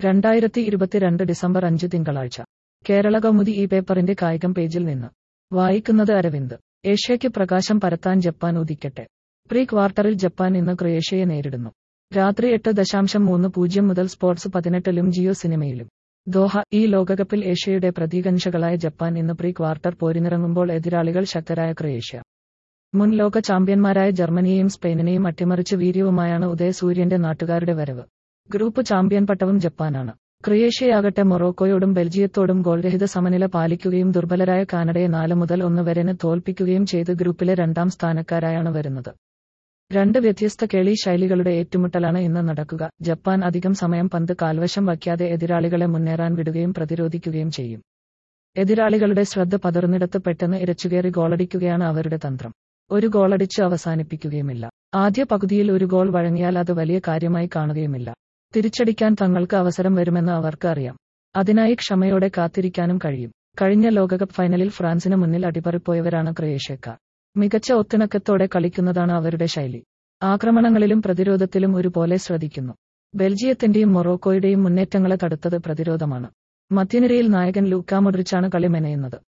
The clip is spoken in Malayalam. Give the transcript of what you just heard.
2022 ഡിസംബർ 5 തിങ്കളാഴ്ച. കേരള കൗമുദി ഈ പേപ്പറിന്റെ കായികം പേജിൽ നിന്ന് വായിക്കുന്നത് അരവിന്ദ്. ഏഷ്യയ്ക്ക് പ്രകാശം പരത്താൻ ജപ്പാൻ ഉദിക്കട്ടെ. പ്രീ ക്വാർട്ടറിൽ ജപ്പാൻ ഇന്ന് ക്രൊയേഷ്യയെ നേരിടുന്നു. രാത്രി 8:30 മുതൽ സ്പോർട്സ് 18-ലും ജിയോ സിനിമയിലും. ദോഹ. ഈ ലോകകപ്പിൽ ഏഷ്യയുടെ പ്രതീകാംക്ഷകളായ ജപ്പാൻ ഇന്ന് പ്രീ ക്വാർട്ടർ പോരിനിറങ്ങുമ്പോൾ എതിരാളികൾ ശക്തരായ ക്രൊയേഷ്യ. മുൻ ലോക ചാമ്പ്യന്മാരായ ജർമ്മനിയെയും സ്പെയിനിനെയും അട്ടിമറിച്ച് വീര്യവുമായാണ് ഉദയസൂര്യന്റെ നാട്ടുകാരുടെ വരവ്. Group champion പട്ടവും ജപ്പാനാണ്. ക്രൊയേഷ്യയാകട്ടെ മൊറോക്കോയോടും ബെൽജിയത്തോടും ഗോൾരഹിത സമനില പാലിക്കുകയും ദുർബലരായ കാനഡയെ 4-1 വരെന് തോൽപ്പിക്കുകയും ചെയ്ത് ഗ്രൂപ്പിലെ 2ാം സ്ഥാനക്കാരായാണ് വരുന്നത്. രണ്ട് വ്യത്യസ്ത കളി ശൈലികളുടെ ഏറ്റുമുട്ടലാണ് ഇന്ന് നടക്കുക. ജപ്പാൻ അധികം സമയം പന്ത് കാൽവശം വയ്ക്കാതെ എതിരാളികളെ മുന്നേറാൻ വിടുകയും പ്രതിരോധിക്കുകയും ചെയ്യും. എതിരാളികളുടെ ശ്രദ്ധ പതറുന്നിടത്ത് പെട്ടെന്ന് ഇരച്ചുകയറി ഗോളടിക്കുകയാണ് അവരുടെ തന്ത്രം. ഒരു ഗോളടിച്ച് അവസാനിപ്പിക്കുകയുമില്ല. ആദ്യ പകുതിയിൽ ഒരു ഗോൾ വഴങ്ങിയാൽ അത് വലിയ കാര്യമായി കാണുകയുമില്ല. തിരിച്ചടിക്കാൻ തങ്ങൾക്ക് അവസരം വരുമെന്ന് അവർക്ക് അറിയാം. അതിനായി ക്ഷമയോടെ കാത്തിരിക്കാനും കഴിയും. കഴിഞ്ഞ ലോകകപ്പ് ഫൈനലിൽ ഫ്രാൻസിന് മുന്നിൽ അടിപറിപ്പോയവരാണ് ക്രൊയേഷ്യക്കാർ. മികച്ച ഒത്തിണക്കത്തോടെ കളിക്കുന്നതാണ് അവരുടെ ശൈലി. ആക്രമണങ്ങളിലും പ്രതിരോധത്തിലും ഒരുപോലെ ശ്രദ്ധിക്കുന്നു. ബെൽജിയത്തിന്റെയും മൊറോക്കോയുടെയും മുന്നേറ്റങ്ങളെ തടുത്തത് പ്രതിരോധമാണ്. മധ്യനിരയിൽ നായകൻ ലൂക്കാ മോഡ്രിച്ചാണ് കളി മെനയുന്നത്.